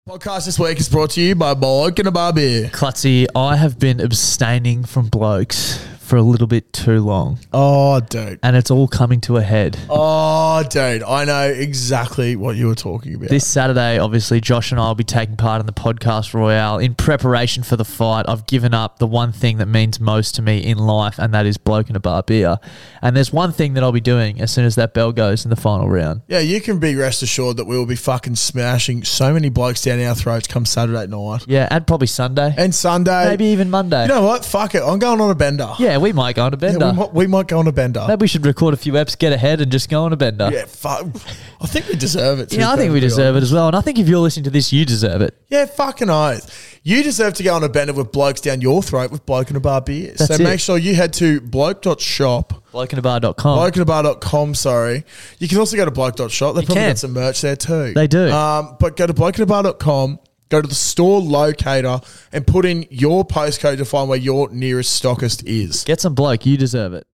Podcast this week is brought to you by Bloke and a Bar Beer. Clutzy, I have been abstaining from blokes for a little bit too long. Oh, dude. And it's all coming to a head. Oh, dude. I know exactly what you were talking about. This Saturday, obviously, Josh and I will be taking part in the Podcast Royale. In preparation for the fight, I've given up the one thing that means most to me in life, and that is Bloke and a Bar Beer. And there's one thing that I'll be doing as soon as that bell goes in the final round. Yeah, you can be rest assured that we will be fucking smashing so many blokes down our throats come Saturday night. Yeah, and probably Sunday. And Sunday. Maybe even Monday. You know what? Fuck it. I'm going on a bender. Yeah, we might go on a bender. Yeah, we might go on a bender. Maybe we should record a few eps, get ahead, and just go on a bender. Yeah, fuck. I think we deserve it. Yeah, I think we deserve it as well. And I think if you're listening to this, you deserve it. Yeah, fucking oath. You deserve to go on a bender with blokes down your throat with Bloke and a Bar Beer. That's it. Make sure you head to bloke.shop. Blokeandabar.com. Blokeandabar.com, sorry. You can also go to bloke.shop. They probably got some merch there too. They do. But go to blokeandabar.com, go to the store locator and put in your postcode to find where your nearest stockist is. Get some bloke. You deserve it.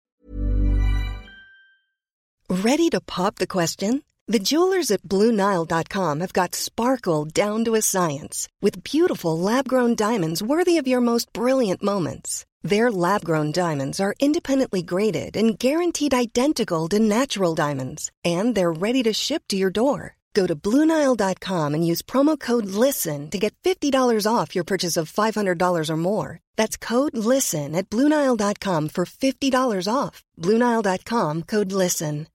Ready to pop the question? The jewelers at BlueNile.com have got sparkle down to a science with beautiful lab-grown diamonds worthy of your most brilliant moments. Their lab-grown diamonds are independently graded and guaranteed identical to natural diamonds, and they're ready to ship to your door. Go to BlueNile.com and use promo code LISTEN to get $50 off your purchase of $500 or more. That's code LISTEN at BlueNile.com for $50 off. BlueNile.com, code LISTEN.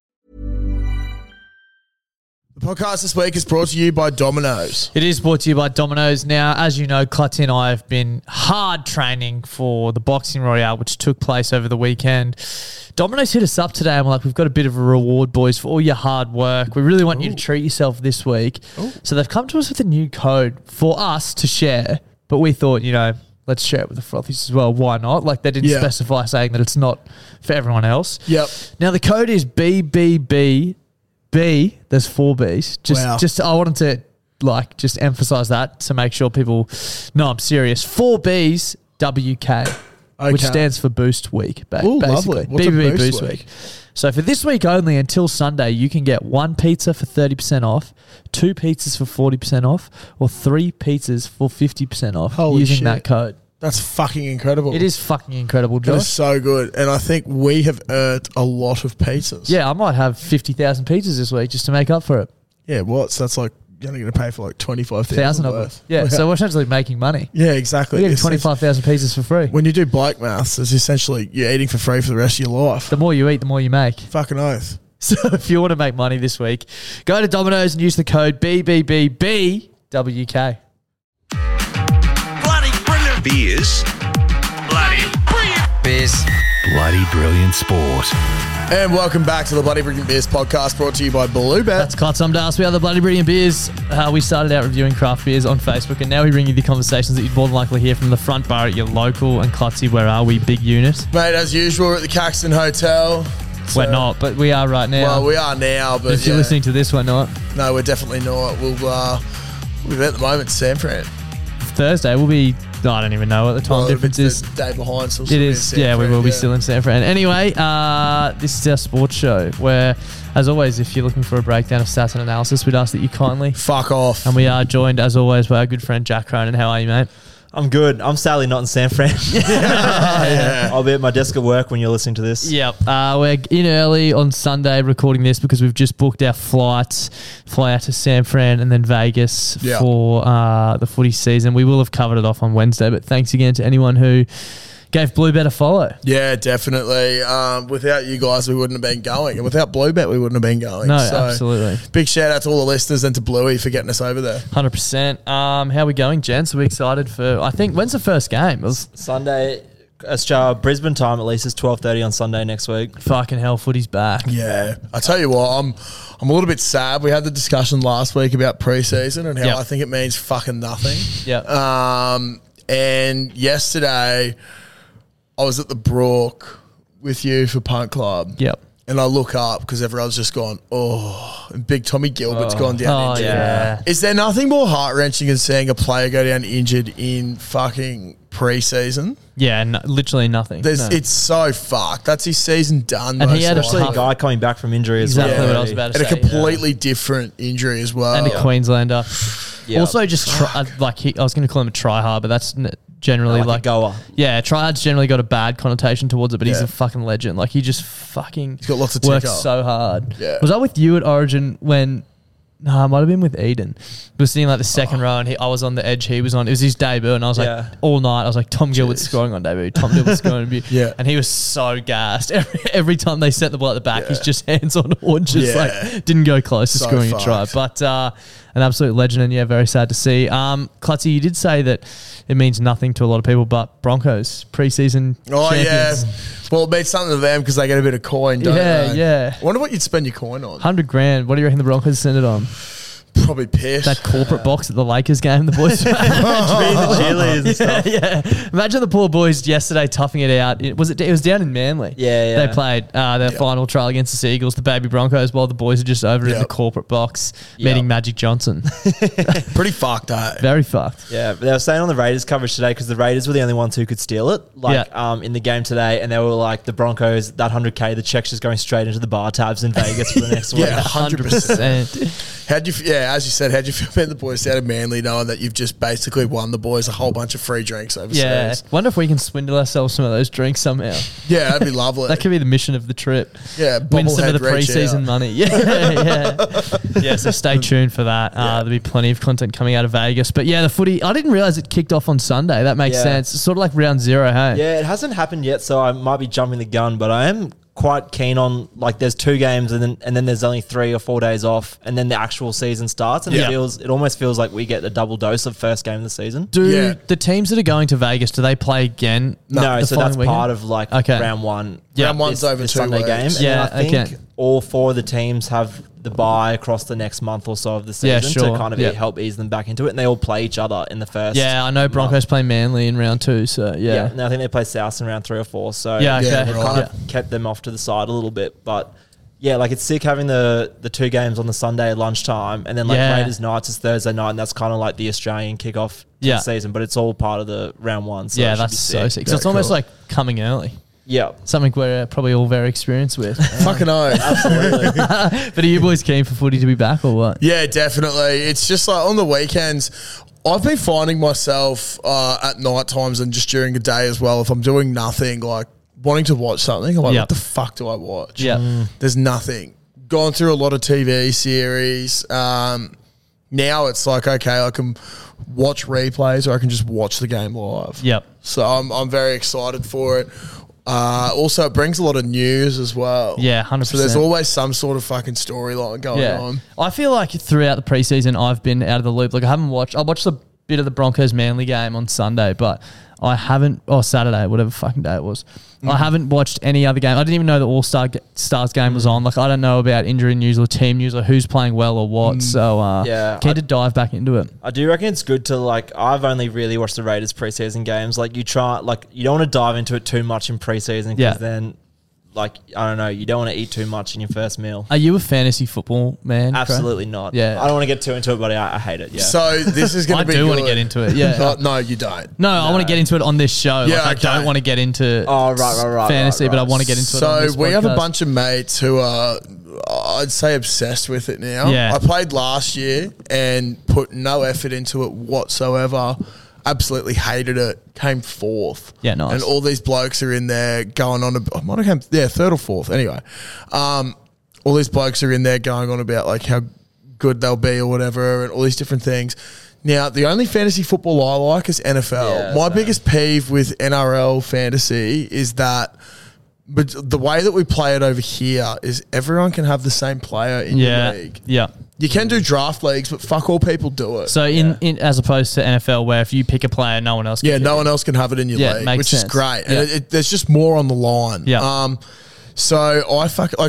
The podcast this week is brought to you by Domino's. It is brought to you by Domino's. Now, as you know, Clutzy and I have been hard training for the Boxing Royale, which took place over the weekend. Domino's hit us up today and we're like, we've got a bit of a reward, boys, for all your hard work. We really want you to treat yourself this week. So they've come to us with a new code for us to share, but we thought, let's share it with the frothies as well. Why not? Like, they didn't specify saying that it's not for everyone else. Yep. Now, the code is BBB. There's 4 B's. Just I wanted to just emphasize that to make sure people know I'm serious. 4 B's WK, which stands for Boost Week. Basically, lovely. What's BBB a Boost Week. So for this week only until Sunday, you can get 1 pizza for 30% off, 2 pizzas for 40% off, or 3 pizzas for 50% off using that code. That's fucking incredible. It is fucking incredible, Josh. It is so good. And I think we have earned a lot of pizzas. Yeah, I might have 50,000 pizzas this week just to make up for it. Yeah, what? So that's like, you're only going to pay for like 25,000 of them. Yeah, so we're essentially making money. Yeah, exactly. We're getting 25,000 pizzas for free. When you do bike maths, it's essentially you're eating for free for the rest of your life. The more you eat, the more you make. Fucking oath. So if you want to make money this week, go to Domino's and use the code BBBBWK. Beers. Bloody brilliant. Beers. Bloody brilliant sport. And welcome back to the Bloody Brilliant Beers podcast brought to you by Bluebet. That's Clutz. I'm Das. We are the Bloody Brilliant Beers. We started out reviewing craft beers on Facebook, and now we bring you the conversations that you'd more than likely hear from the front bar at your local. And Clutzy, where are we? Big unit. Mate, as usual, we're at the Caxton Hotel. We're not, but we are right now. Well, we are now, but if you're listening to this, we're not. No, we're definitely not. We'll be at the moment to San Fran. Thursday, we'll be... No, I don't even know what the time difference is. The day behind, so it is. Yeah, we will be still in San Fran. Anyway, this is our sports show where, as always, if you're looking for a breakdown of stats and analysis, we'd ask that you kindly fuck off. And we are joined, as always, by our good friend Jack Cronin. How are you, mate? I'm good. I'm sadly not in San Fran. I'll be at my desk at work when you're listening to this. Yep. We're in early on Sunday recording this because we've just booked our flights, fly out to San Fran and then Vegas for the footy season. We will have covered it off on Wednesday, but thanks again to anyone who gave Bluebet a follow. Yeah, definitely. Without you guys, we wouldn't have been going. And without Bluebet, we wouldn't have been going. No, absolutely. Big shout out to all the listeners and to Bluey for getting us over there. 100%. How are we going, gents? Are we excited for, I think, when's the first game? It was Sunday. Brisbane time at least is 12:30 on Sunday next week. Fucking hell, footy's back. Yeah. I tell you what, I'm a little bit sad. We had the discussion last week about preseason and how I think it means fucking nothing. Yeah. And yesterday I was at the Brook with you for Punt Club. Yep. And I look up because everyone's just gone, and big Tommy Gilbert's gone down injured. Yeah. Is there nothing more heart-wrenching than seeing a player go down injured in fucking preseason? Yeah, literally nothing. It's so fucked. That's his season done. And he had a guy coming back from injury as well. Exactly what I was about to say. And a completely different injury as well. And a Queenslander. Yeah. Also, just I was going to call him a try-hard, but that's generally like a goer. Yeah, try-hard's generally got a bad connotation towards it, but he's a fucking legend. Like, he just fucking He's got lots of works ticker. so hard. Yeah. Was I with you at Origin when... No, it might have been with Eden. We were sitting like the second row, and I was on the edge. He was on. It was his debut, and I was like, all night, I was like, Tom Gilbert's scoring on debut. Tom Gilbert's scoring on debut. Yeah. And he was so gassed. Every time they set the ball at the back, he's just hands on horn, just like didn't go close to So scoring a try. fucked. But an absolute legend, and very sad to see. Klutzy, you did say that it means nothing to a lot of people, but Broncos preseason champions. Yeah. Well, it means something to them because they get a bit of coin, don't they? Yeah. I wonder what you'd spend your coin on. $100,000. What do you reckon the Broncos send it on? Probably piss. That corporate box at the Lakers game, the boys. the cheerleaders and stuff. Yeah. Imagine the poor boys yesterday toughing it out. It was down in Manly. Yeah. They played their final trial against the Seagulls, the baby Broncos, while the boys are just over in the corporate box meeting Magic Johnson. Pretty fucked, eh? Very fucked. Yeah, but they were saying on the Raiders coverage today, because the Raiders were the only ones who could steal it, in the game today, and they were like, the Broncos, that 100K, the check's just going straight into the bar tabs in Vegas for the next week. Yeah, 100%. How'd you? As you said, how'd you feel about the boys down in Manly, knowing that you've just basically won the boys a whole bunch of free drinks overseas? Yeah. Wonder if we can swindle ourselves some of those drinks somehow. Yeah, that'd be lovely. That could be the mission of the trip. Yeah, win some of the bobblehead reach preseason out. money. Yeah. So stay tuned for that. There'll be plenty of content coming out of Vegas. But yeah, the footy, I didn't realize it kicked off on Sunday. That makes sense. It's sort of like round zero, hey? Yeah, it hasn't happened yet, so I might be jumping the gun, but I am quite keen on, like, there's 2 games and then there's only 3 or 4 days off, and then the actual season starts, and it almost feels like we get a double dose of first game of the season. Do the teams that are going to Vegas, do they play again? No, the so that's following part weekend? of like round one. Round one's over this 2 Sunday weeks. game. And Yeah, then I think okay. all 4 of the teams have the bye across the next month or so of the season sure. to kind of help ease them back into it, and they all play each other in the first. Yeah, I know Broncos play Manly in round 2, so yeah. And I think they play South in round 3 or 4. So Yeah, okay. they've kind of kept them off to the side a little bit, but. Yeah, like it's sick having the 2 games on the Sunday at lunchtime, and then Raiders Knights is Thursday night, and that's kind of like the Australian kickoff to the season, but it's all part of the round 1. So Yeah, that's so sick. So it's almost like coming early. Yeah. Something we're probably all very experienced with. Fucking oath. Absolutely. But are you boys keen for footy to be back or what? Yeah, definitely. It's just like on the weekends, I've been finding myself at night times and just during the day as well, if I'm doing nothing, like wanting to watch something, I'm like, what the fuck do I watch? Yeah. There's nothing. Gone through a lot of TV series. Now it's like, okay, I can watch replays or I can just watch the game live. Yep. So I'm very excited for it. Also, it brings a lot of news as well. Yeah, 100%. So there's always some sort of fucking storyline going on. I feel like throughout the preseason, I've been out of the loop. Like I watched a bit of the Broncos Manly game on Sunday, but I haven't, or Saturday, whatever fucking day it was. I haven't watched any other game. I didn't even know the All-Stars game was on. Like, I don't know about injury news or team news or who's playing well or what. So, keen to dive back into it. I do reckon it's good to, like, I've only really watched the Raiders preseason games. Like, you don't want to dive into it too much in preseason because then, like, I don't know, you don't want to eat too much in your first meal. Are you a fantasy football man? Absolutely not. Yeah. I don't want to get too into it, but I hate it. Yeah. So this is going to be I do good. want to get into it, yeah. No, you don't. No, I want to get into it on this show. Yeah, like, I don't want to get into fantasy, but I want to get into it on this So we have a podcast. bunch of mates who are, I'd say, obsessed with it now. Yeah. I played last year and put no effort into it whatsoever. Absolutely hated it. Came 4th. Yeah, nice. And all these blokes are in there going on. I might have come, 3rd or 4th. Anyway, all these blokes are in there going on about like how good they'll be or whatever, and all these different things. Now, the only fantasy football I like is NFL. Yeah, My same. biggest peeve with NRL fantasy is that, but the way that we play it over here is everyone can have the same player in your league. Yeah. You can do draft leagues, but fuck all people do it. So in as opposed to NFL, where if you pick a player, no one else can pick no it. one else can have it in your Yeah, league, makes which sense. is great. Yeah. And there's just more on the line. Yeah. So I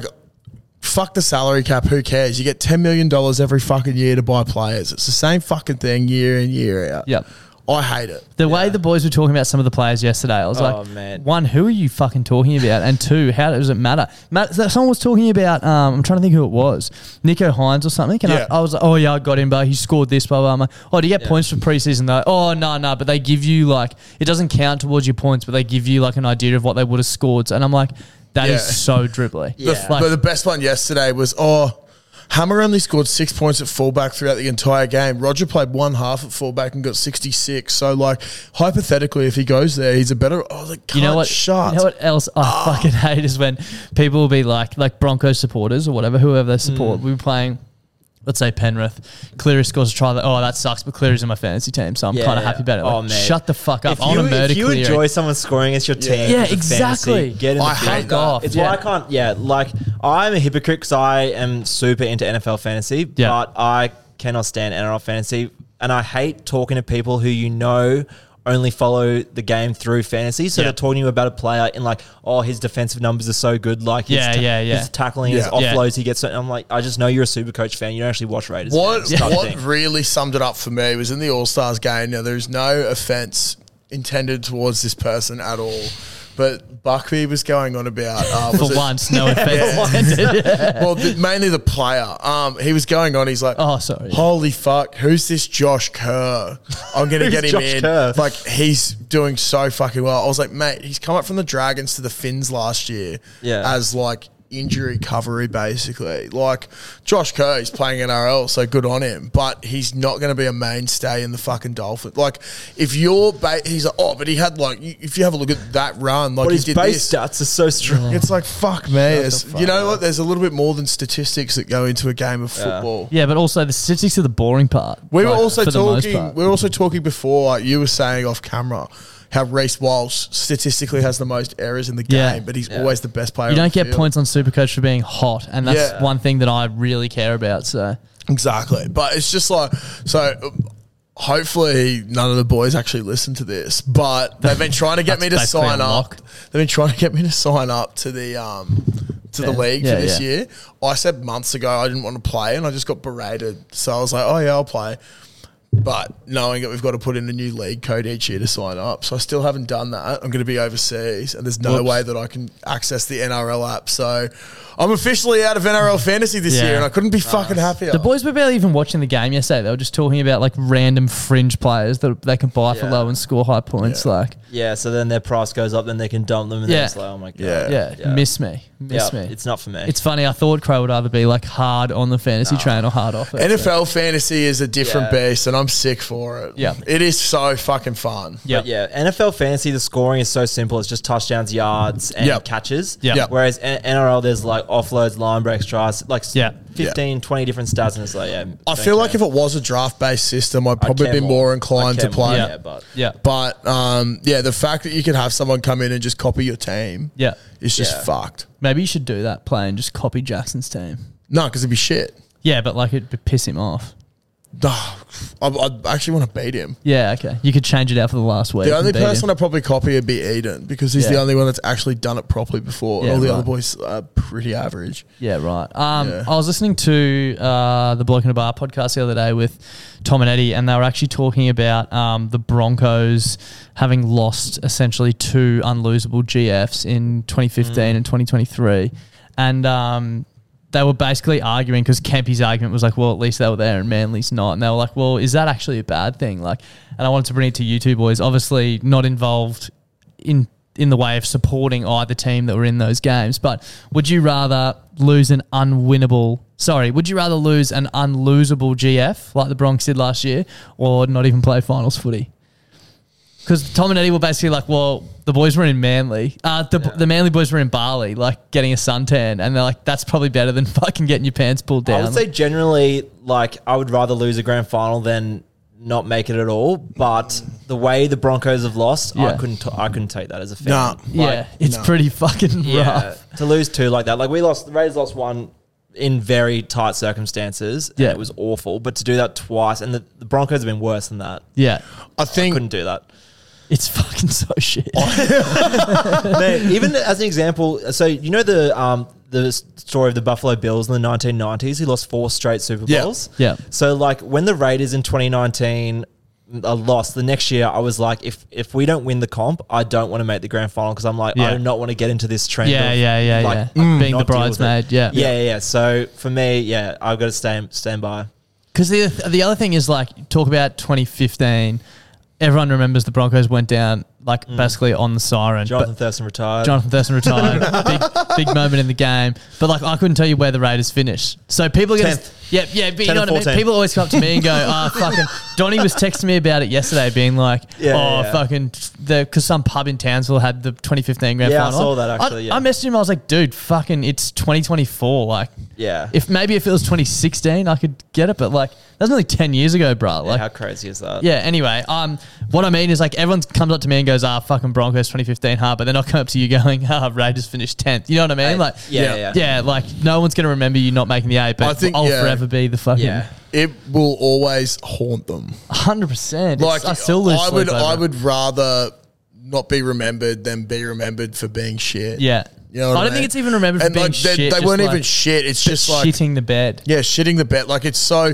fuck the salary cap. Who cares? You get $10 million every fucking year to buy players. It's the same fucking thing year in, year out. Yep. I hate it. The way the boys were talking about some of the players yesterday, I was like, man. 1, who are you fucking talking about? And 2, how does it matter? Someone was talking about, I'm trying to think who it was, Nico Hines or something. And Yeah. I was like, oh yeah, I got him, but he scored this, blah, blah, blah. Oh, do you get points for preseason though? Oh, no, but they give you like, it doesn't count towards your points, but they give you like an idea of what they would have scored. And I'm like, that is so dribbly. Yeah. But the best one yesterday was, Hammer only scored 6 points at fullback throughout the entire game. Roger played one half at fullback and got 66. So, like, hypothetically, if he goes there, he's a better. Oh, the cunt, You know what? shut. You know what else I fucking hate is when people will be like Broncos supporters or whatever, whoever they support. We were playing, let's say Penrith. Cleary scores a try. That sucks, but Cleary's in my fantasy team, so I'm kind of happy about it. Like, mate. shut the fuck up. If you enjoy someone scoring against your team, Yeah, as a exactly. fantasy, get in the I hate big that. off. It's Yeah. why I can't. Yeah, like I'm a hypocrite because I am super into NFL fantasy, but I cannot stand NRL fantasy, and I hate talking to people who only follow the game through fantasy. So they're talking to you about a player in like, oh, his defensive numbers are so good. Like his tackling, his offloads, he gets. I'm like, I just know you're a super coach fan. You don't actually watch Raiders. What really summed it up for me was in the All-Stars game. Now, there's no offense intended towards this person at all. But Buckby was going on about For once, no offense. Well, mainly the player. He was going on. He's like, Oh, sorry. Holy fuck! Who's this Josh Kerr? I'm gonna get him Josh in. Kerr? Like, he's doing so fucking well. I was like, mate, he's come up from the Dragons to the Finns last year. As like injury recovery, basically. Like, Josh Kerr, he's playing NRL, so good on him. But he's not going to be a mainstay in the fucking Dolphins. Like, if you're, he's like, oh, but he had like, if you have a look at that run, like, But he his did base this. stats are so strong. It's like, fuck me. You know what? There's a little bit more than statistics that go into a game of football. Yeah, but also the statistics are the boring part. We were like, also for the most talking. part. We were also talking before. Like you were saying off camera, how Reece Walsh statistically has the most errors in the game, but he's always the best player. You don't on the get field. points on Supercoach for being hot, and that's one thing that I really care about. So Exactly, but it's just like so. Hopefully, none of the boys actually listen to this, but they've been trying to get me to basically sign a up. lock. They've been trying to get me to sign up to the the league for this year. I said months ago I didn't want to play, and I just got berated. So I was like, "Oh yeah, I'll play." But knowing that we've got to put in a new league code each year to sign up, so I still haven't done that. I'm going to be overseas, and there's no way that I can access the NRL app. So I'm officially out of NRL fantasy this year, and I couldn't be fucking happier. the boys were barely even watching the game yesterday. They were just talking about like random fringe players that they can buy for low and score high points. Like, So then their price goes up, then they can dump them, and then it's like, oh my god, miss me. It's not for me. It's funny. I thought Crow would either be like hard on the fantasy train or hard off it. NFL fantasy is a different beast, and I'm sick for it. Yeah. It is so fucking fun. But NFL fantasy, the scoring is so simple. It's just touchdowns, yards, and catches. Whereas NRL, there's like offloads, line breaks, tries, like 15, 20 different stats, and it's like, I feel like if it was a draft-based system, I'd probably be more inclined to play. But the fact that you can have someone come in and just copy your team is just fucked. Maybe you should do that. Play and just copy Jackson's team. No, because it'd be shit. Yeah, but like it'd piss him off. I actually want to beat him. Yeah, okay. You could change it out for the last week. The only person I'd probably copy would be Eden because he's the only one that's actually done it properly before. And all the other boys are pretty average. Yeah, right. I was listening to the Bloke in a Bar podcast the other day with Tom and Eddie, and they were actually talking about the Broncos having lost essentially 2 unlosable GFs in 2015 and 2023. And they were basically arguing because Kempy's argument was like, well, at least they were there and Manly's not. And they were like, well, is that actually a bad thing? Like, and I wanted to bring it to you two boys, obviously not involved in the way of supporting either team that were in those games, but would you rather lose an unlosable GF like the Bronx did last year or not even play finals footy? Because Tom and Eddie were basically like, well, the boys were in Manly. The Manly boys were in Bali, like getting a suntan. And they're like, that's probably better than fucking getting your pants pulled down. I would say generally, like, I would rather lose a grand final than not make it at all. But the way the Broncos have lost, I couldn't take that as a fan. It's pretty fucking rough. To lose 2 like that. Like, the Raiders lost 1 in very tight circumstances. And it was awful. But to do that twice, and the Broncos have been worse than that. Yeah. I couldn't do that. It's fucking so shit. Man, even as an example, so you know the story of the Buffalo Bills in the 1990s, who lost 4 straight Super Bowls? Yeah. So like when the Raiders in 2019 lost, the next year I was like, if we don't win the comp, I don't want to make the grand final because I'm like, I do not want to get into this trend of being the bridesmaid. Yeah. So for me, I've got to stand by. Because the other thing is like, talk about 2015. Everyone remembers the Broncos went down like basically on the siren. Jonathan Thurston retired. Big moment in the game. But like I couldn't tell you where the Raiders finished. So people are going to... Yeah, but you know what I mean? People always come up to me and go, fucking... Donnie was texting me about it yesterday being like, fucking... Because some pub in Townsville had the 2015 grand final. Yeah, I saw that actually, I messaged him, I was like, dude, fucking it's 2024. Like, if it was 2016, I could get it, but like, that was nearly 10 years ago, bro. Like, how crazy is that? Yeah, anyway, what I mean is like, everyone comes up to me and goes, fucking Broncos 2015 hard, but they're not coming up to you going, Raiders finished 10th. You know what I mean? Like, yeah, like, no one's going to remember you not making the 8, but I think, I'll forever be the fucking... Yeah. It will always haunt them. 100%. Like, I still lose sleep over I would rather not be remembered than be remembered for being shit. Yeah. You know I don't think it's even remembered for being like, shit. They weren't even shit. It's just like... shitting the bed. Yeah, shitting the bed. Like, it's so...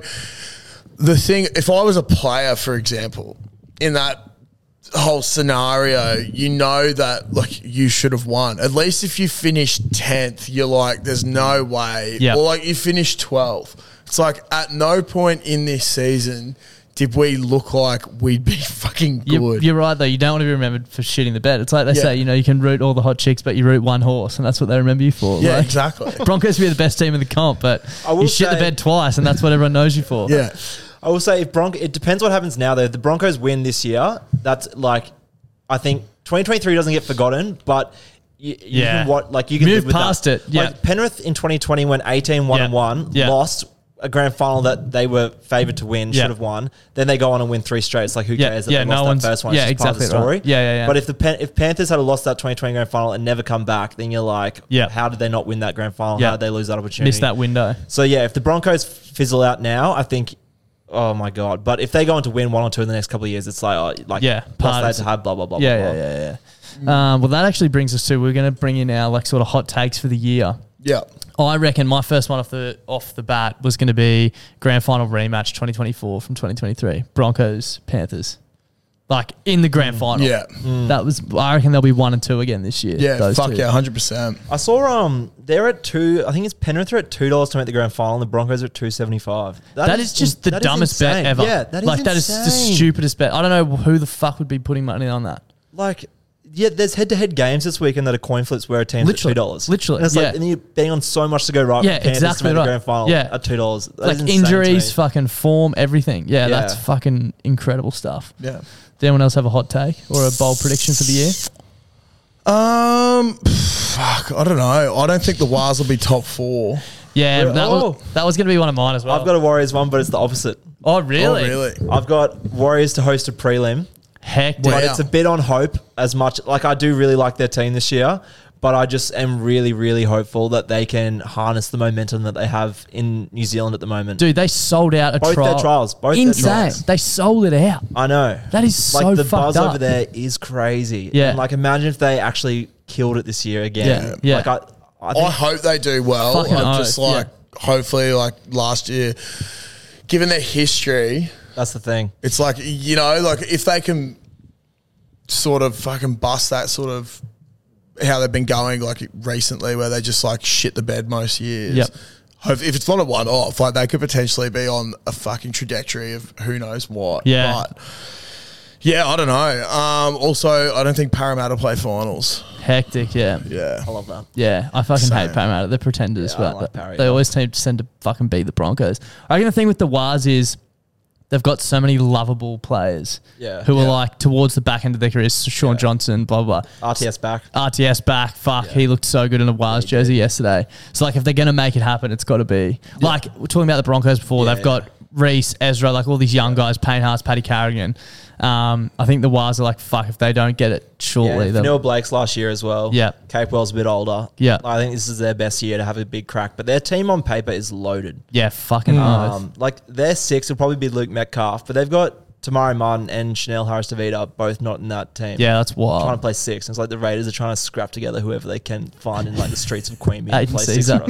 The thing... If I was a player, for example, in that whole scenario, you know that, like, you should have won. At least if you finished 10th, you're like, there's no way. Yep. Or, like, you finished 12th. It's like, at no point in this season did we look like we'd be fucking good. You're right, though. You don't want to be remembered for shitting the bed. It's like they say, you know, you can root all the hot chicks, but you root one horse, and that's what they remember you for. Yeah, like, exactly. Broncos be the best team in the comp, but you shit the bed twice, and that's what everyone knows you for. Yeah. I will say, it depends what happens now, though. If the Broncos win this year, that's like, I think 2023 doesn't get forgotten, but... You can move live with past that. it. Yeah. Like Penrith in 2020 went 18-1-1, lost a grand final that they were favoured to win, should have won. Then they go on and win 3 straight. It's like, who cares that they lost that first one? It's just part of the story. Right. Yeah. But if Panthers had lost that 2020 grand final and never come back, then you're like, how did they not win that grand final? How did they lose that opportunity? Missed that window. So yeah, if the Broncos fizzle out now, I think... Oh my god! But if they go on to win 1 or 2 in the next couple of years, it's like, plus they had to have blah blah blah. Yeah. Well, that actually brings us to, we're going to bring in our like sort of hot takes for the year. Yeah. I reckon my first one off the bat was going to be grand final rematch 2024 from 2023, Broncos Panthers. Like in the grand final. Yeah. That was, I reckon there'll be 1 and 2 again this year. Yeah, fuck yeah, 100%. I saw they're at $2, I think it's Penrith are at $2 to make the grand final and the Broncos are at $2.75. That is just the dumbest bet ever. Yeah, that is that is the stupidest bet. I don't know who the fuck would be putting money on that. Like, yeah, there's head-to-head games this weekend that are coin flips where a team's at $2. Literally, and it's like, and you're betting on so much to go right. Yeah, for exactly to make right. the grand final at $2. That like injuries, fucking form, everything. Yeah, that's fucking incredible stuff. Yeah. Does anyone else have a hot take or a bold prediction for the year? Fuck, I don't know. I don't think the Wars will be top 4. Yeah, that was going to be one of mine as well. I've got a Warriors one, but it's the opposite. Oh, really? Oh, really? I've got Warriors to host a prelim. Heck, but it's a bit on hope as much. Like, I do really like their team this year, but I just am really, really hopeful that they can harness the momentum that they have in New Zealand at the moment. Dude, they sold out a both trial. Their trials. Both insane. their trials. They sold it out. I know. That is so like the fucked buzz up. over there is crazy. Yeah. And like, imagine if they actually killed it this year again. Yeah. Like, I hope they do well. I'm just like, hopefully, like last year, given their history, that's the thing. It's like, you know, like if they can sort of fucking bust that sort of how they've been going like recently, where they just like shit the bed most years. Yep. If it's not a one-off, like they could potentially be on a fucking trajectory of who knows what. Yeah. But yeah, I don't know. Also, I don't think Parramatta play finals. Hectic, yeah. Yeah. I love that. Yeah, I fucking hate Parramatta. They're pretenders, Yeah, I but like Parry, they always tend to fucking beat the Broncos. I reckon the thing with the Wars is they've got so many lovable players who are like towards the back end of their careers. Sean Johnson, blah, blah, blah. RTS back. Fuck, he looked so good in a Wars jersey yesterday. So, like, if they're going to make it happen, it's got to be. Like, we're talking about the Broncos before. They've got Reece, Ezra, like all these young guys, Payne Haas, Paddy Carrigan. I think the Wars are like, fuck, if they don't get it shortly. Yeah, Neil Blake's last year as well. Yeah. Capewell's a bit older. Yeah. I think this is their best year to have a big crack. But their team on paper is loaded. Yeah, fucking oath. Like, their 6 will probably be Luke Metcalf, but they've got Tamari Martin and Chanel Harris-Tavita both not in that team. Yeah, that's wild. Trying to play 6. And it's like the Raiders are trying to scrap together whoever they can find in like the streets of Queanbeyan to play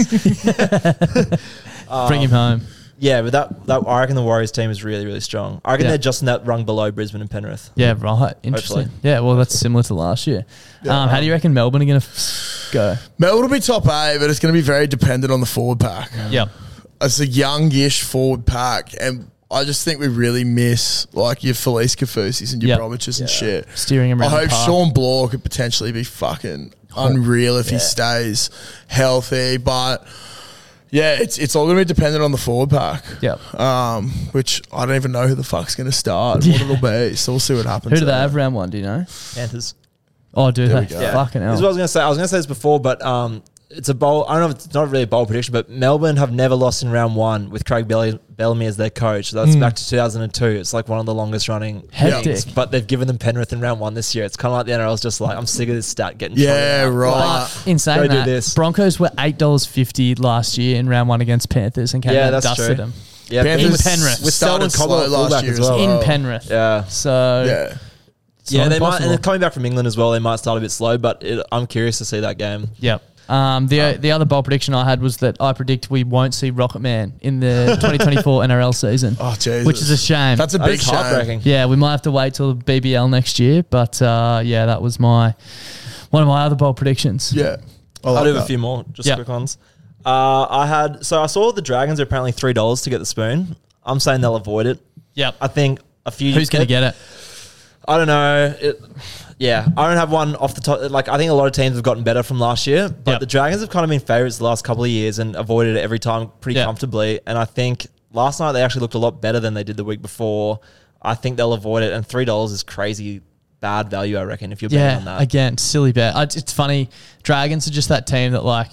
6 for us. Bring him home. Yeah, but that I reckon the Warriors team is really, really strong. I reckon they're just in that rung below Brisbane and Penrith. Yeah, right. Interesting. Hopefully. Yeah, well, that's similar to last year. Yeah, how do you reckon Melbourne are going to go? Melbourne will be top 8, but it's going to be very dependent on the forward pack. Yep. It's a youngish forward pack, and I just think we really miss like your Felice Kafusis and your Brobiches and shit. Steering him around. I hope the park. Sean Bloor could potentially be fucking unreal if he stays healthy, but yeah, it's all going to be dependent on the forward pack. Yep. Which I don't even know who the fuck's going to start, what it'll be. So we'll see what happens. Who do they have round 1? Do you know? Panthers. Oh, do There they? we go. Yeah. Fucking hell. This is what I was going to say. I was going to say this before, but it's a bold. I don't know if it's not really a bold prediction, but Melbourne have never lost in round 1 with Craig Bellamy as their coach. That's back to 2002. It's like one of the longest running Hectic. things. But they've given them Penrith in round 1 this year. It's kind of like the NRL's just like, I'm sick of this stat getting Yeah, trotted out. right. But in saying Go do that, this. Broncos were $8.50 last year in round 1 against Panthers and came out Yeah, and that's dusted true. them. Yeah, Panthers in Penrith. with Selwyn started Cobble slow at fullback as well. In Penrith. Yeah. So Yeah. it's Yeah, not they might, impossible. and they're coming back from England as well. They might start a bit slow, but I'm curious to see that game. Yep. The other bold prediction I had was that I predict we won't see Rocket Man in the 2024 NRL season. Oh, Jesus. Which is a shame. That's a big That's shame. heartbreaking. Yeah, we might have to wait till the BBL next year, but yeah, that was one of my other bold predictions. Yeah. I I'll like do a that. few more, just Yep. quick ones. I saw the Dragons are apparently $3 to get the spoon. I'm saying they'll avoid it. Yep. I think a few. Who's going to get it? I don't know. I don't have one off the top. Like, I think a lot of teams have gotten better from last year, but Yep. the Dragons have kind of been favourites the last couple of years and avoided it every time pretty Yep. comfortably. And I think last night they actually looked a lot better than they did the week before. I think they'll avoid it, and $3 is crazy bad value, I reckon, if you're betting on Yeah, that. again, silly bet. It's funny. Dragons are just that team that like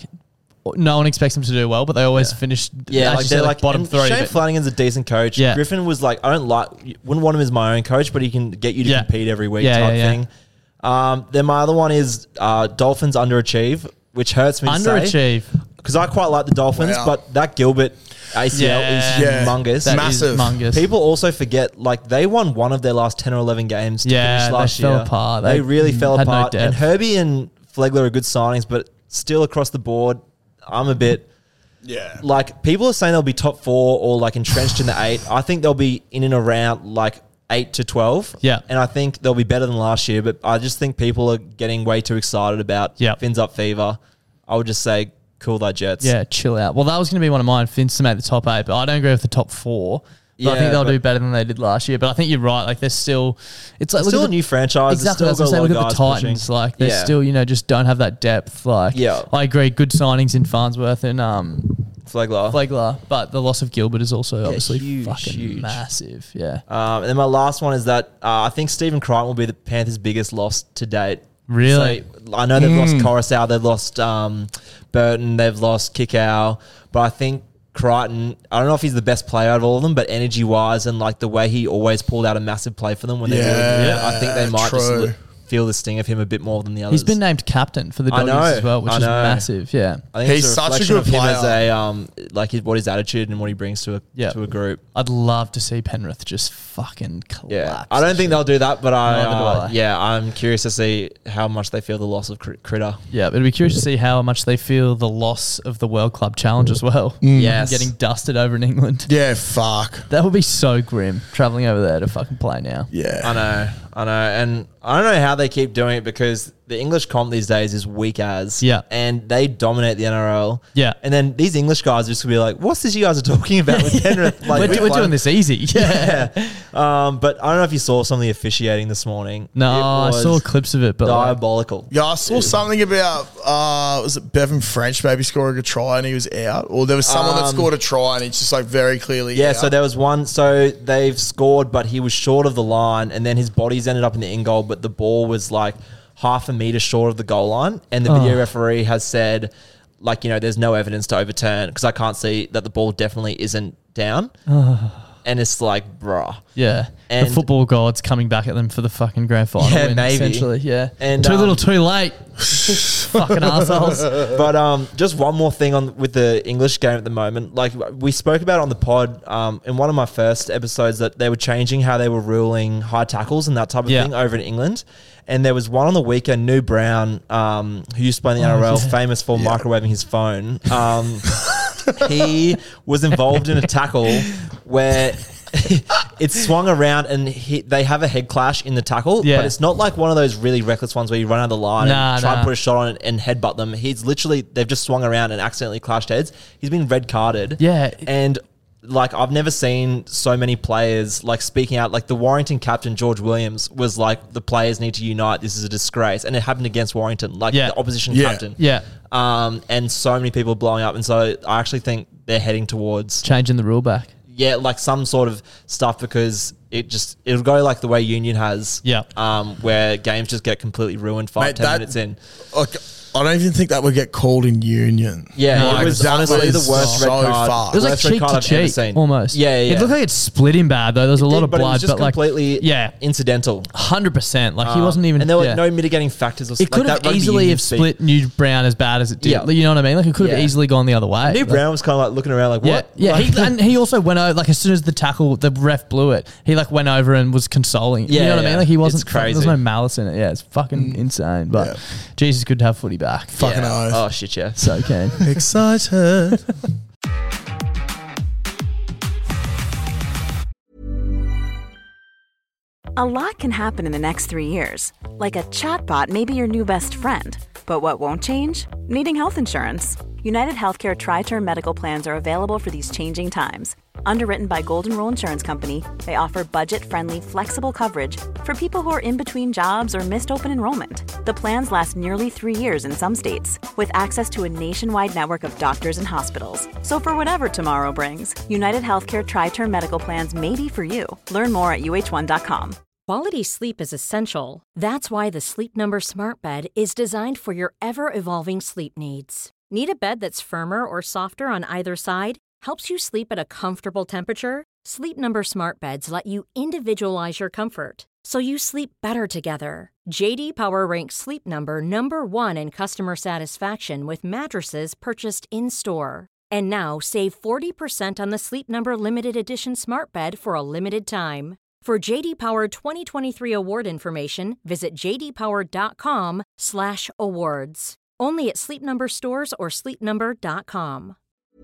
no one expects them to do well, but they always finish. Yeah, as like you they're said, like bottom and three. Shane but- Flanagan's a decent coach. Yeah. Griffin was like, wouldn't want him as my own coach, but he can get you to Yeah. compete every week Yeah, type yeah, yeah. thing. Then my other one is Dolphins underachieve, which hurts me to say Underachieve. because I quite like the Dolphins, Wow. but that Gilbert ACL is Yeah. humongous. That Massive. is humongous. People also forget, like, they won one of their last 10 or 11 games to Yeah, finish they last fell year. apart. They They really fell had no apart. And depth. Herbie and Flegler are good signings, but still across the board, I'm a bit... Yeah. Like, people are saying they'll be top 4 or, like, entrenched in the 8. I think they'll be in and around, like, 8 to 12. Yeah. And I think they'll be better than last year, but I just think people are getting way too excited about Yep. Fins Up Fever. I would just say, cool that Jets. Yeah, chill out. Well, that was going to be one of mine, Finns to make the top 8, but I don't agree with the top 4. But I Yeah, think they'll but- do better than they did last year. But I think you're right. Like, they're still... It's like It's look still at a new franchise. Exactly. I was It's going to say, still look got at a the lot of guys Titans. pushing. Like, they Yeah. still, just don't have that depth. Like, Yeah. I agree. Good signings in Farnsworth and Flegler. Flegler, but the loss of Gilbert is also obviously huge, fucking huge. massive. Yeah. And then my last one is that I think Stephen Crichton will be the Panthers' biggest loss to date. Really? So, I know they've lost Coruscant, they've lost Burton, they've lost Kickow, but I think Crichton, I don't know if he's the best player out of all of them, but energy-wise and like the way he always pulled out a massive play for them when they really needed it, I think they might true. just feel the sting of him a bit more than the others. He's been named captain for the I Doggies know, as well, which I is know. massive. Yeah. I think He's it's such a reflection good of him as player. like what his attitude and what he brings to a group. I'd love to see Penrith just fucking collapse. Yeah, I don't think they'll do that, but Neither do I. I'm curious to see how much they feel the loss of Critter. Yeah, it'd be curious to see how much they feel the loss of the World Club Challenge as well. Yes. Getting dusted over in England. Yeah, fuck. That would be so grim, travelling over there to fucking play now. Yeah. I know, and I don't know how they keep doing it because the English comp these days is weak as. Yeah. And they dominate the NRL. Yeah. And then these English guys are just gonna be like, what's this you guys are talking about with Penrith? Like, We're doing this easy. Yeah. Yeah. But I don't know if you saw some of the officiating this morning. No, It I was saw clips of it, but like, diabolical. Yeah, I saw something about, was it Bevan French maybe scoring a try and he was out? Or there was someone that scored a try and he's just like very clearly Yeah, out. so there was one. So they've scored, but he was short of the line, and then his body's ended up in the in goal, but the ball was like half a meter short of the goal line, and the video referee has said, like, there's no evidence to overturn because I can't see that the ball definitely isn't down. And it's like, bruh. yeah. And- the football gods coming back at them for the fucking grand final Yeah, win, maybe. essentially. Yeah. And, too little, too late. fucking assholes. But just one more thing on with the English game at the moment. Like we spoke about on the pod in one of my first episodes that they were changing how they were ruling high tackles and that type of Yeah. thing over in England. And there was one on the weekend, New Brown, who used to play in the NRL, famous for microwaving his phone. He was involved in a tackle where it swung around and they have a head clash in the tackle, Yeah. but it's not like one of those really reckless ones where you run out of the line and try Nah. and put a shot on it and headbutt them. He's literally, they've just swung around and accidentally clashed heads. He's been red carded. Yeah. And like I've never seen so many players like speaking out. Like the Warrington captain George Williams was like, the players need to unite. This is a disgrace, and it happened against Warrington, like the opposition captain. Yeah. And so many people blowing up, and so I actually think they're heading towards changing the rule back. Yeah, like some sort of stuff, because it'll go like the way Union has. Yeah. Where games just get completely ruined 5-10 minutes in. Like, I don't even think that would get called in Union. Yeah, like, it was honestly the worst red card. Fast. It was like cheek to cheek, almost. Yeah. It looked like it split him bad, though. There was a lot of blood, but it was just like completely incidental. 100%. Like he wasn't even. And there were no mitigating factors. Or it could have easily have split New Brown as bad as it did. Yeah. You know what I mean? Like it could have easily gone the other way. New Brown was kind of like looking around, like what? Yeah. Like, And he also went over. Like as soon as the ref blew it, he like went over and was consoling. You know what I mean? Like he wasn't. It's crazy. There's no malice in it. Yeah, it's fucking insane. But Jesus, good to have footy back. Fucking oath. Oh shit, yeah. So keen. Excited. A lot can happen in the next 3 years. Like a chatbot may be your new best friend. But what won't change? Needing health insurance. United Healthcare Tri-Term Medical Plans are available for these changing times. Underwritten by Golden Rule Insurance Company, they offer budget-friendly, flexible coverage for people who are in between jobs or missed open enrollment. The plans last nearly 3 years in some states, with access to a nationwide network of doctors and hospitals. So for whatever tomorrow brings, United Healthcare Tri-Term Medical Plans may be for you. Learn more at uh1.com. Quality sleep is essential. That's why the Sleep Number Smart Bed is designed for your ever-evolving sleep needs. Need a bed that's firmer or softer on either side? Helps you sleep at a comfortable temperature? Sleep Number Smart Beds let you individualize your comfort, so you sleep better together. JD Power ranks Sleep Number number 1 in customer satisfaction with mattresses purchased in-store. And now save 40% on the Sleep Number Limited Edition Smart Bed for a limited time. For JD Power 2023 award information, visit jdpower.com/awards. Only at Sleep Number stores or sleepnumber.com.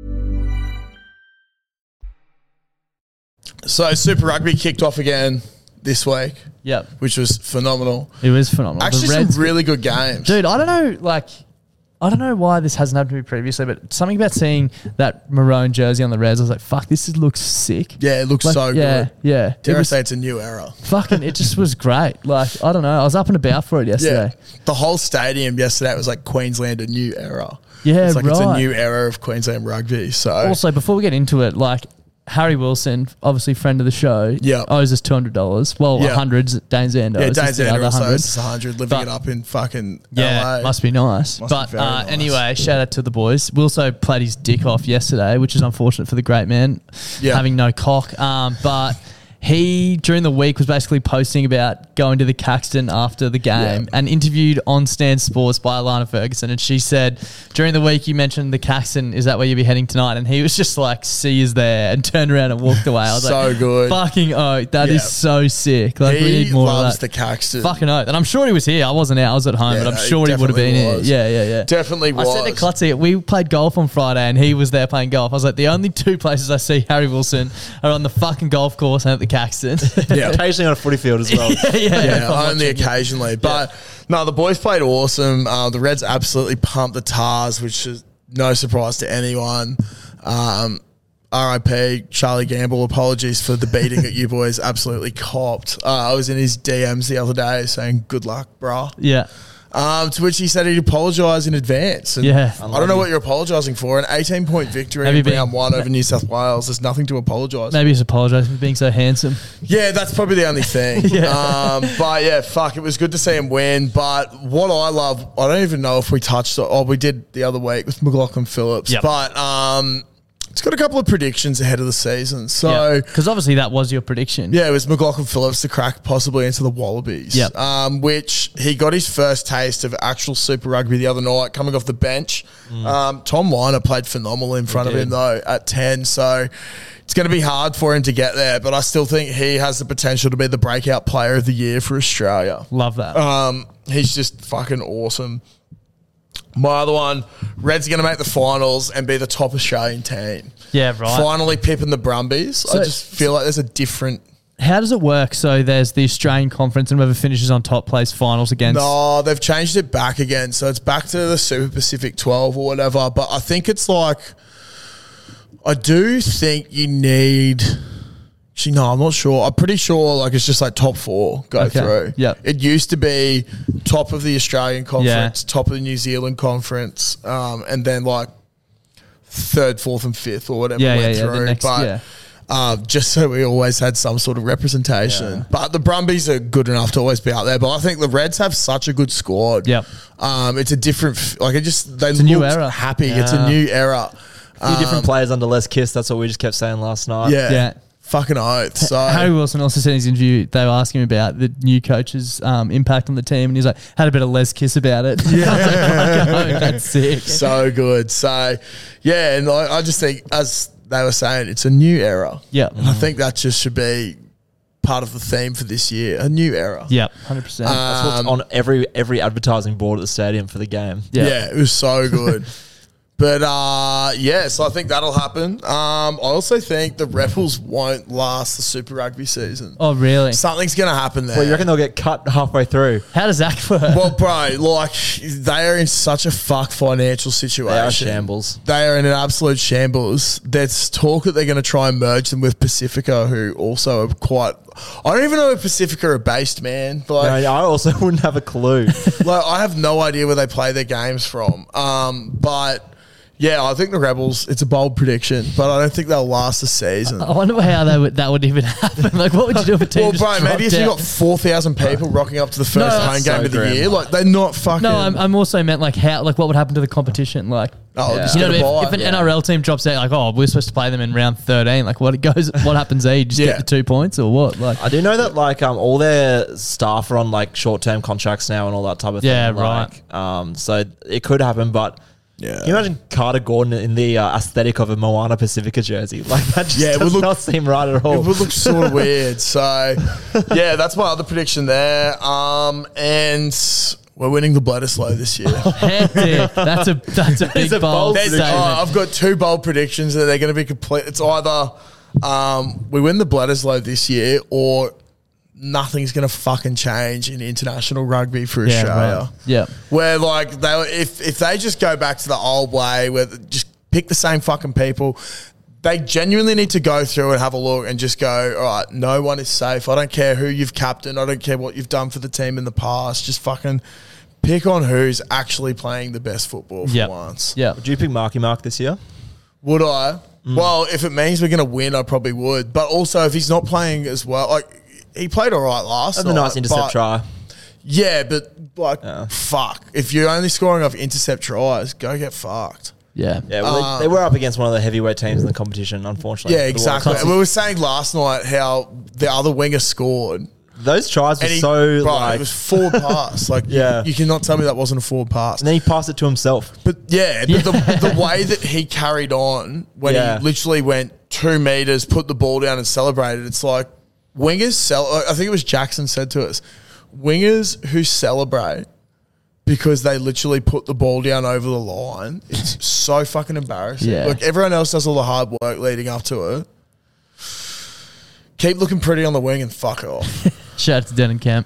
So Super Rugby kicked off again this week. Yep. Which was phenomenal. It was phenomenal. Actually, some really good games. Dude, I don't know why this hasn't happened to me previously, but something about seeing that maroon jersey on the Reds, I was like, fuck, this looks sick. Yeah, it looks so good. Yeah. Dare I say it's a new era. Fucking, it just was great. Like, I don't know. I was up and about for it yesterday. Yeah. The whole stadium yesterday was like Queensland, a new era. Yeah, it's like right. It's a new era of Queensland rugby. So also, before we get into it, like, Harry Wilson, obviously friend of the show, owes us $200. Well, 100's Dane Zander. Yeah, Dane Zander also owes us 100, living it up in fucking LA. Must be nice. But nice. Anyway, shout out to the boys. We also played his dick off yesterday, which is unfortunate for the great man, having no cock. But he, during the week, was basically posting about going to the Caxton after the game and interviewed on Stan Sports by Alana Ferguson. And she said, during the week, you mentioned the Caxton. Is that where you'll be heading tonight? And he was just like, see you there, and turned around and walked away. I was so like, good. Fucking oath. That is so sick. Like, we need more of that. He loves the Caxton. Fucking oath. And I'm sure he was here. I wasn't out. I was at home, but I'm sure he would have been here. Yeah. Definitely was. I said to Clutzy, we played golf on Friday and he was there playing golf. I was like, the only two places I see Harry Wilson are on the fucking golf course and at the Caxton. Yeah, occasionally on a footy field as well. Only occasionally. But no, the boys played awesome. The Reds absolutely pumped the Tars, which is no surprise to anyone. RIP, Charlie Gamble, apologies for the beating that you boys absolutely copped. I was in his DMs the other day saying, good luck, brah. Yeah. To which he said he'd apologise in advance. And I don't know what you're apologising for. An 18-point victory in round one over New South Wales. There's nothing to apologise for. Maybe he's apologising for being so handsome. Yeah, that's probably the only thing. But yeah, fuck, it was good to see him win. But what I love, I don't even know if we touched on, we did the other week with McLaughlin Phillips. Yep. But it's got a couple of predictions ahead of the season. So, because obviously that was your prediction. Yeah, it was McLaughlin Phillips to crack possibly into the Wallabies. Yep. Which he got his first taste of actual Super Rugby the other night, coming off the bench. Tom Liner played phenomenal in front of him though at 10. So it's going to be hard for him to get there, but I still think he has the potential to be the breakout player of the year for Australia. Love that. He's just fucking awesome. My other one, Reds are going to make the finals and be the top Australian team. Yeah, right. Finally pipping the Brumbies. So I just feel like there's a different... How does it work? So there's the Australian Conference and whoever finishes on top plays finals against... No, they've changed it back again. So it's back to the Super Pacific 12 or whatever. But I think it's like... I do think you need. Actually, no, I'm not sure. I'm pretty sure like it's just like top 4 go through. Yep. It used to be top of the Australian conference, top of the New Zealand conference, and then like 3rd, 4th, and 5th or whatever went through. Just so we always had some sort of representation. Yeah. But the Brumbies are good enough to always be out there. But I think the Reds have such a good squad. Yep. It's a different, like it's a new era. Happy. Yeah. It's a new era. A few different players under Les Kiss. That's what we just kept saying last night. Yeah. Fucking oath. So Harry Wilson also said in his interview, they were asking him about the new coach's impact on the team, and he's like, had a bit of Les Kiss about it. Yeah. That's sick. So good. So, yeah, and I just think, as they were saying, it's a new era. Yeah. And I think that just should be part of the theme for this year, a new era. Yeah, 100%. That's what's on every advertising board at the stadium for the game. Yeah, it was so good. But, so I think that'll happen. I also think the Rebels won't last the Super Rugby season. Oh, really? Something's going to happen there. Well, you reckon they'll get cut halfway through? How does that work? Well, bro, like, they are in such a fuck financial situation. They are shambles. They are in an absolute shambles. There's talk that they're going to try and merge them with Pacifica, who also are quite... I don't even know where Pacifica are based, man. Like, no, I also wouldn't have a clue. Like, I have no idea where they play their games from. But... yeah, I think the Rebels, it's a bold prediction, but I don't think they'll last the season. I wonder how that would even happen. Like, what would you do if a team Well, bro, maybe if you got 4,000 people rocking up to the first home game of the year, like, they're not fucking... No, I'm also meant, like, how, like, what would happen to the competition? Like, just you know, get a bye. if an NRL team drops out, like, oh, we're supposed to play them in round 13, like, what happens there? You just get the 2 points or what? Like, I do know that, like, all their staff are on, like, short-term contracts now and all that type of thing. Yeah, like, right. So it could happen, but... yeah. Can you imagine Carter Gordon in the aesthetic of a Moana Pacifica jersey? Like, that just does not seem right at all. It would look sort of weird. So, yeah, that's my other prediction there. And we're winning the Bledisloe this year. Hectic. That's a big bold statement. I've got 2 bold predictions that they're going to be complete. It's either we win the Bledisloe this year or... nothing's going to fucking change in international rugby for Australia. Right. Yeah. Where, like, if they just go back to the old way, where just pick the same fucking people, they genuinely need to go through and have a look and just go, all right, no one is safe. I don't care who you've captained. I don't care what you've done for the team in the past. Just fucking pick on who's actually playing the best football for once. Yeah. Would you pick Marky Mark this year? Would I? Well, if it means we're going to win, I probably would. But also, if he's not playing as well, like... he played all right last night. That's a nice intercept try. Yeah, but like, fuck. If you're only scoring off intercept tries, go get fucked. Yeah. Yeah, well, they were up against one of the heavyweight teams in the competition, unfortunately. Yeah, exactly. And we were saying last night how the other winger scored. Those tries were it was forward pass. Like, yeah. you cannot tell me that wasn't a forward pass. And then he passed it to himself. But the way that he carried on when he literally went 2 meters, put the ball down and celebrated, it's like, wingers I think it was Jackson said to us, wingers who celebrate because they literally put the ball down over the line, it's so fucking embarrassing. Yeah. Like, everyone else does all the hard work leading up to it. Keep looking pretty on the wing and fuck off. Shout out to Denon Camp.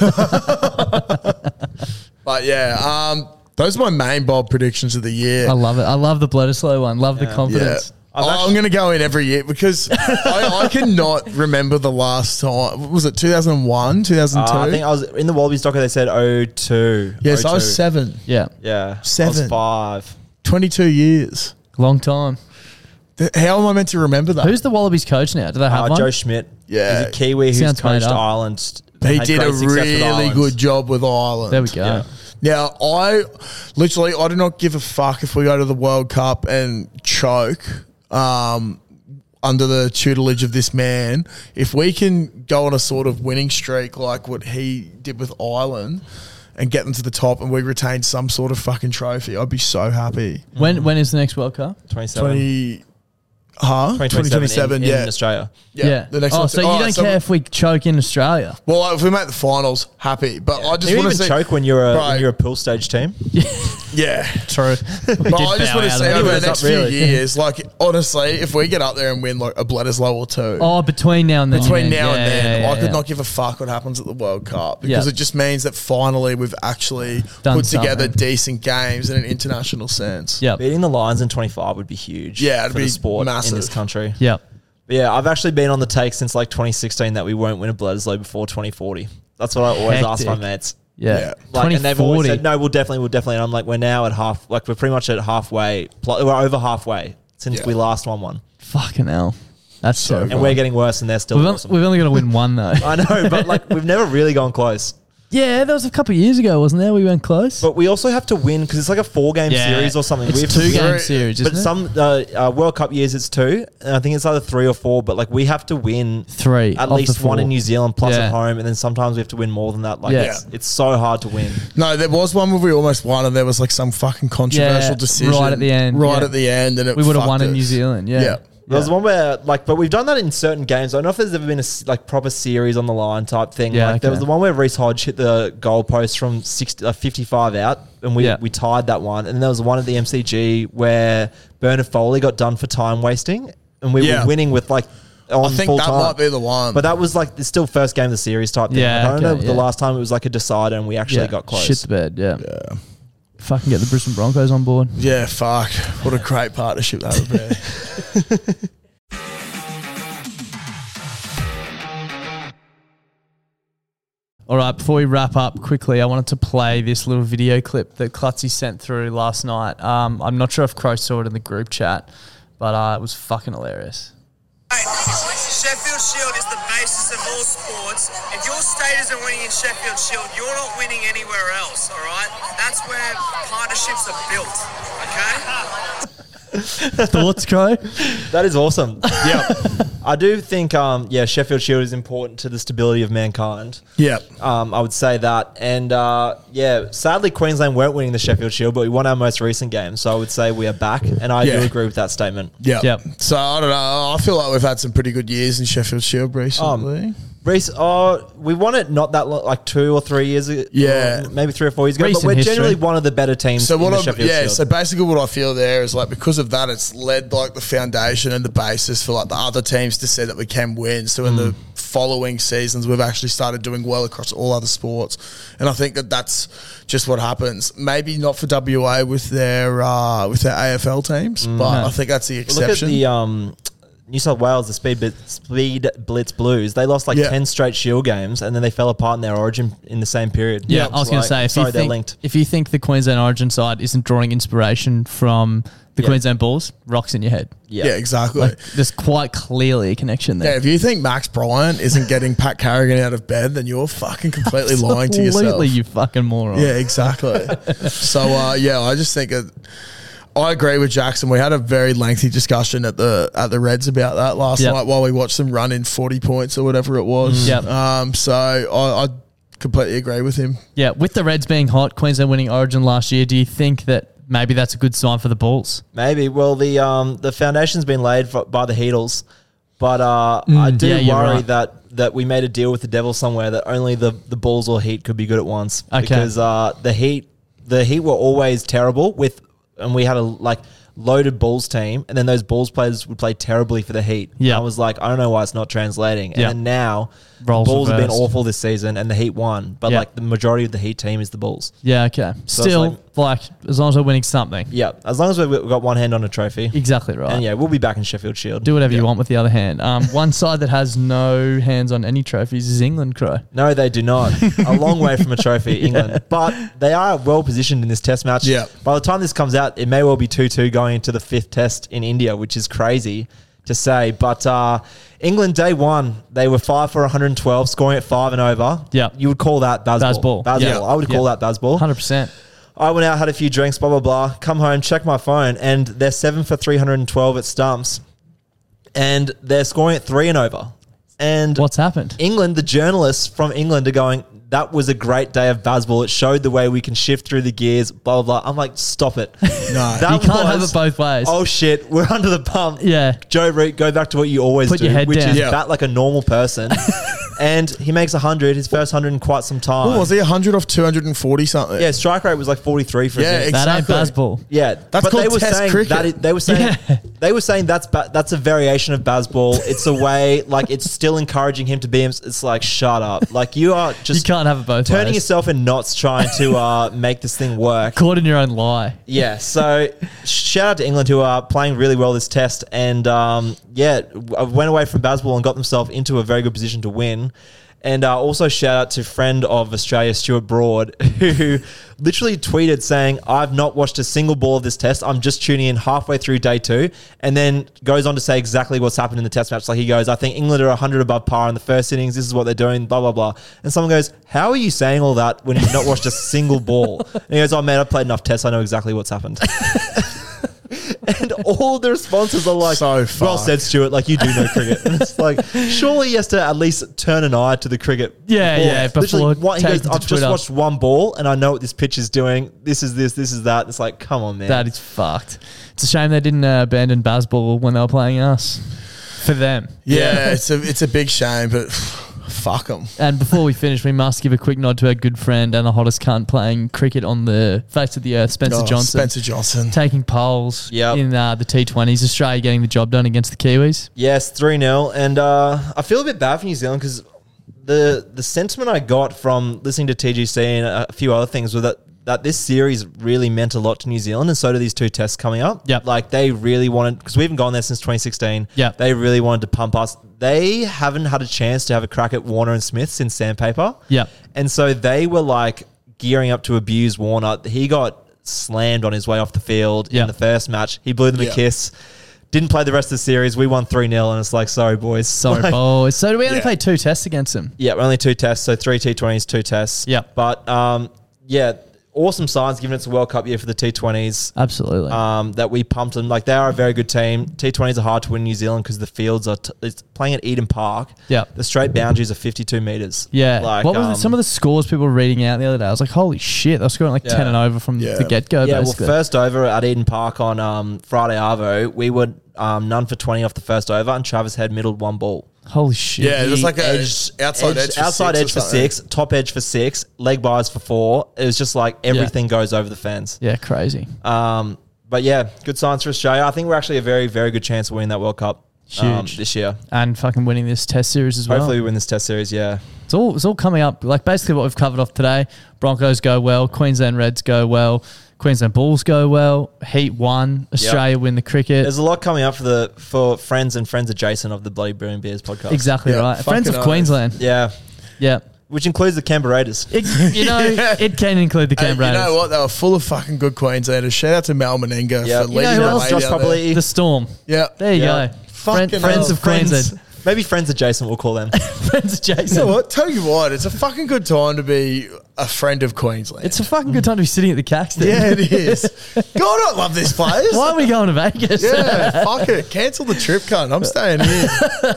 But yeah, those are my main bold predictions of the year. I love it. I love the Bledisloe one. Love the confidence. Yeah. I'm going to go in every year because I cannot remember the last time. Was it 2001, 2002? I think I was in the Wallabies docker. They said 02. Yes, I was 7. Yeah. Yeah. 7. I was 5. 22 years. Long time. How am I meant to remember that? Who's the Wallabies coach now? Do they have one? Joe Schmidt. Yeah. He's a Kiwi who's Sounds coached made up. Ireland. He did a really good job with Ireland. There we go. Yeah. Now, I do not give a fuck if we go to the World Cup and choke under the tutelage of this man. If we can go on a sort of winning streak like what he did with Ireland and get them to the top and we retain some sort of fucking trophy, I'd be so happy. When is the next World Cup? 2027 2027, in Australia. Yeah. The next so one. you don't care if we choke in Australia? Well, if we make the finals, happy. But I just Do you want even to see... choke when you're a pool stage team? Yeah. True. But I just want to say over the next few years, like, honestly, if we get up there and win, like, a Bledisloe or two. Oh, between now and then. I could not give a fuck what happens at the World Cup because it just means that finally we've actually put together decent games in an international sense. Yeah. Beating the Lions in 25 would be huge. Yeah, it'd for be the sport massive in this country. Yeah. Yeah, I've actually been on the take since like 2016 that we won't win a Bledisloe before 2040. That's what I always ask my mates. Yeah. Like, and they've always said, no, we'll definitely. And I'm like, we're now at half, like we're pretty much at halfway. We're over halfway since we last won one. Fucking hell. That's so And we're getting worse and they're still awesome. We've only got to win one though. I know, but like we've never really gone close. Yeah, that was a couple of years ago, wasn't there? We went close. But we also have to win because it's like a 4-game series or something. It's a 2-game series, isn't it? But some World Cup years it's 2. And I think it's either 3 or 4. But like we have to win 3 at least 1 in New Zealand plus at home, and then sometimes we have to win more than that. Like it's so hard to win. No, there was one where we almost won, and there was like some fucking controversial decision right at the end. At the end, and we would have won in New Zealand. Yeah. There was one where, like, but we've done that in certain games. I don't know if there's ever been a like proper series on the line type thing. Yeah, like there was the one where Reece Hodge hit the goalpost from 55 out, and we tied that one. And there was one at the MCG where Bernard Foley got done for time wasting, and we were winning with like on I think full that time. might be the one. But that was like it's still first game of the series type thing. Yeah, Like, I don't know the last time it was like a decider, and we actually got close. Shit the bed. Yeah. Fucking get the Brisbane Broncos on board. Yeah, fuck. What a great partnership that would be. All right, before we wrap up quickly, I wanted to play this little video clip that Klutzy sent through last night. I'm not sure if Crow saw it in the group chat, but it was fucking hilarious. Sheffield Shield is the basis of all sports. If your state isn't winning in Sheffield Shield, you're not winning anywhere else, all right? That's where partnerships are built, okay? Thoughts, Crow? That is awesome. Yeah. I do think, Sheffield Shield is important to the stability of mankind. Yeah. I would say that. And, sadly, Queensland weren't winning the Sheffield Shield, but we won our most recent game. So I would say we are back. And I do agree with that statement. Yeah. Yep. So, I don't know. I feel like we've had some pretty good years in Sheffield Shield recently. Reece, we won it not that long, like 2 or 3 years ago. Yeah. Maybe 3 or 4 years ago. Recent but we're history. generally one of the better teams So in the Sheffield Shield. So basically what I feel there is like because of that it's led like the foundation and the basis for like the other teams to say that we can win. So in the following seasons we've actually started doing well across all other sports. And I think that that's just what happens. Maybe not for WA with their AFL teams, but I think that's the exception. Look at the New South Wales, the Speed Blitz Blues. They lost like 10 straight Shield games, and then they fell apart in their origin in the same period. Yeah, I was going to say, if you think the Queensland Origin side isn't drawing inspiration from the Queensland Bulls, rocks in your head. Yeah, exactly. Like, there's quite clearly a connection there. Yeah, if you think Max Bryant isn't getting Pat Carrigan out of bed, then you're fucking completely lying to yourself. Completely, you fucking moron. Yeah, exactly. So, I just think I agree with Jackson. We had a very lengthy discussion at the Reds about that last night while we watched them run in 40 points or whatever it was. So I completely agree with him. Yeah, with the Reds being hot, Queensland winning Origin last year, do you think that maybe that's a good sign for the Bulls? Maybe. Well, the foundation's been laid by the Heatles, but I do worry that we made a deal with the devil somewhere that only the Bulls or Heat could be good at once. Okay. Because the Heat were always terrible and we had a loaded Bulls team, and then those Bulls players would play terribly for the Heat. Yeah. I was like, I don't know why it's not translating. And then now Roles the Bulls have been reversed. awful this season, and the Heat won. But like the majority of the Heat team is the Bulls. Yeah, okay. So Still, as long as we're winning something. Yeah, as long as we've got one hand on a trophy. Exactly right. And we'll be back in Sheffield Shield. Do whatever you want with the other hand. One side that has no hands on any trophies is England, Crow. No, they do not. A long way from a trophy, England. But they are well positioned in this test match. Yeah. By the time this comes out, it may well be 2-2 going into the 5th test in India, which is crazy to say. But England, day one, they were 5 for 112, scoring at 5 and over. Yeah. You would call that Bazball. Yeah. I would call that Bazball. 100%. I went out, had a few drinks, blah, blah, blah. Come home, check my phone, and they're 7 for 312 at stumps. And they're scoring at 3 and over. And what's happened? England, the journalists from England are going, that was a great day of Bazball. It showed the way we can shift through the gears, blah, blah, blah. I'm like, stop it. No. You can't have it both ways. Oh, shit. We're under the pump. Yeah. Joe Reed, go back to what you always Put do, your head which down. is bat like a normal person. And he makes 100, his first 100 in quite some time. What was he, 100 off 240 something? Yeah, strike rate was like 43 for Yeah, him. That ain't exactly. Bazball. Yeah, That's called Test cricket. they were saying that's a variation of Bazball. It's a way, like, it's still encouraging him to be. It's like, shut up, like, you are just You can't have it both turning ways. yourself in knots trying to make this thing work. Caught in your own lie. Yeah, so shout out to England, who are playing really well this test, and went away from Bazball and got themselves into a very good position to win. And also shout out to friend of Australia, Stuart Broad, who literally tweeted saying, I've not watched a single ball of this test. I'm just tuning in halfway through day 2. And then goes on to say exactly what's happened in the test match. Like, he goes, I think England are 100 above par in the first innings. This is what they're doing, blah, blah, blah. And someone goes, how are you saying all that when you've not watched a single ball? And he goes, oh, man, I've played enough tests. I know exactly what's happened. And all the responses are like, So well fucked. said, Stuart, like, you do know cricket. And it's like, surely he has to at least turn an eye to the cricket. Before Literally, he taking goes, to I've just Twitter. watched one ball and I know what this pitch is doing. This is this is that. It's like, come on, man. That is fucked. It's a shame they didn't abandon Bazball when they were playing us. For them. Yeah, it's a big shame, but fuck them. And before we finish, we must give a quick nod to our good friend and the hottest cunt playing cricket on the face of the earth, Spencer Johnson. Spencer Johnson. Taking poles in the T20s. Australia getting the job done against the Kiwis. Yes, 3-0. And I feel a bit bad for New Zealand because the sentiment I got from listening to TGC and a few other things was that this series really meant a lot to New Zealand, and so do these 2 tests coming up. Yep. Like, they really wanted, because we haven't gone there since 2016. Yep. They really wanted to pump us. They haven't had a chance to have a crack at Warner and Smith since Sandpaper. Yep. And so they were like gearing up to abuse Warner. He got slammed on his way off the field in the first match. He blew them a kiss. Didn't play the rest of the series. We won 3-0, and it's like, sorry, boys. Sorry, boys. So do we only play 2 tests against them? Yeah, only 2 tests, so 3 T20s, 2 tests. Yeah. But, awesome signs given it's a World Cup year for the T20s. Absolutely. That we pumped them. Like, they are a very good team. T20s are hard to win in New Zealand because the fields are it's playing at Eden Park. Yeah. The straight boundaries are 52 metres. Yeah. Like, what was some of the scores people were reading out the other day? I was like, holy shit. They were scoring like 10 and over from the get-go, Yeah, basically. well, first over at Eden Park on Friday Arvo, we were none for 20 off the first over, and Travis Head middled 1 ball. Holy shit. Yeah, it was like a outside edge for 6, top edge for 6, leg bars for 4. It was just like everything goes over the fence. Yeah, crazy. But yeah, good signs for Australia. I think we're actually a very, very good chance of winning that World Cup this year. And fucking winning this test series as well. Hopefully we win this test series, yeah. It's all coming up. Like, basically what we've covered off today. Broncos go well. Queensland Reds go well. Queensland Bulls go well. Heat 1. Australia win the cricket. There's a lot coming up for friends and friends adjacent of the Bloody Brilliant Beers podcast. Exactly right. Friends of Queensland. Yeah. Yeah. Which includes the Canberra Raiders. It can include the Canberra Raiders. You know what? They were full of fucking good Queenslanders. Shout out to Mal Meninga for leading who the else? way Josh down there. Papali'i. The Storm. Yeah. There you go. Friends of Queensland. Maybe friends adjacent, we'll call them. Friends adjacent. You know what? Tell you what, it's a fucking good time to be a friend of Queensland. It's a fucking good time to be sitting at the Caxton. Yeah, it is. God, I love this place. Why are we going to Vegas? Yeah, fuck it. Cancel the trip, cunt. I'm staying here.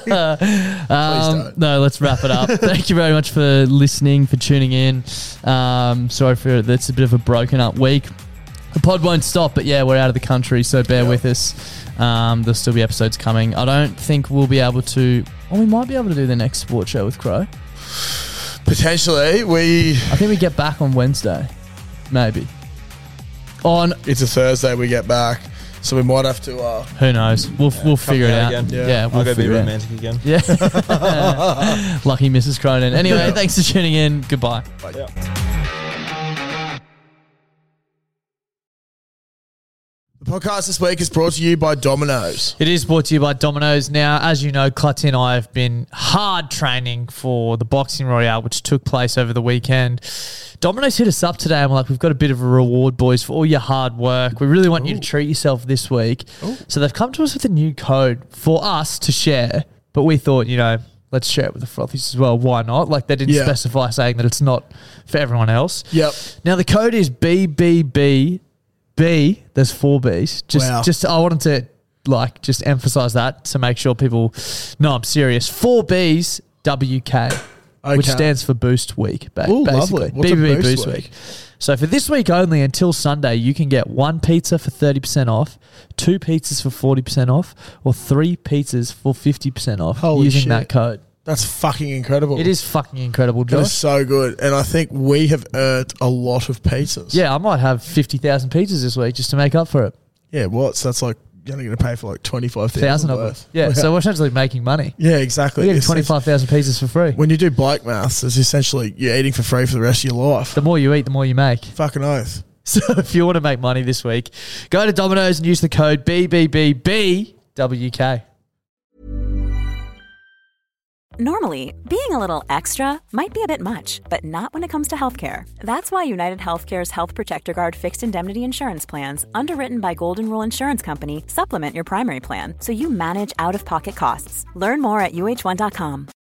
Please don't. No, let's wrap it up. Thank you very much for listening, for tuning in. Sorry for that's a bit of a broken up week. The pod won't stop, but yeah, we're out of the country, so bear with us. There'll still be episodes coming. I don't think we'll be able to... Well, we might be able to do the next sports show with Crow. Potentially, I think we get back on Wednesday. Maybe. It's a Thursday we get back, so we might have to... Who knows? We'll figure it out. Again. Yeah, we'll I'll go be figure it out. romantic again. Yeah. Lucky Mrs. Cronin. Anyway, thanks for tuning in. Goodbye. Bye. Yeah. The podcast this week is brought to you by Domino's. It is brought to you by Domino's. Now, as you know, Clutty and I have been hard training for the Boxing Royale, which took place over the weekend. Domino's hit us up today and we're like, we've got a bit of a reward, boys, for all your hard work. We really want you to treat yourself this week. So they've come to us with a new code for us to share, but we thought, let's share it with the frothies as well. Why not? Like, they didn't specify saying that it's not for everyone else. Yep. Now, the code is BBB. There's 4 B's. Just I wanted to just emphasize that to make sure people know I'm serious. 4 B's WK, which stands for Boost Week, basically. Lovely. What's a BBB Boost Week. So for this week only until Sunday, you can get 1 pizza for 30% off, 2 pizzas for 40% off, or 3 pizzas for 50% off using that code. That's fucking incredible. It is fucking incredible, It is Josh. so good. And I think we have earned a lot of pizzas. Yeah, I might have 50,000 pizzas this week just to make up for it. Yeah, what? So that's like, you're only going to pay for like 25,000 1,000 of them. worth. Yeah, so we're essentially making money. Yeah, exactly. We're getting 25,000 pizzas for free. When you do bike maths, it's essentially you're eating for free for the rest of your life. The more you eat, the more you make. Fucking oath. So if you want to make money this week, go to Domino's and use the code BBBBWK. Normally, being a little extra might be a bit much, but not when it comes to healthcare. That's why United Healthcare's Health Protector Guard fixed indemnity insurance plans, underwritten by Golden Rule Insurance Company, supplement your primary plan so you manage out-of-pocket costs. Learn more at UH1.com.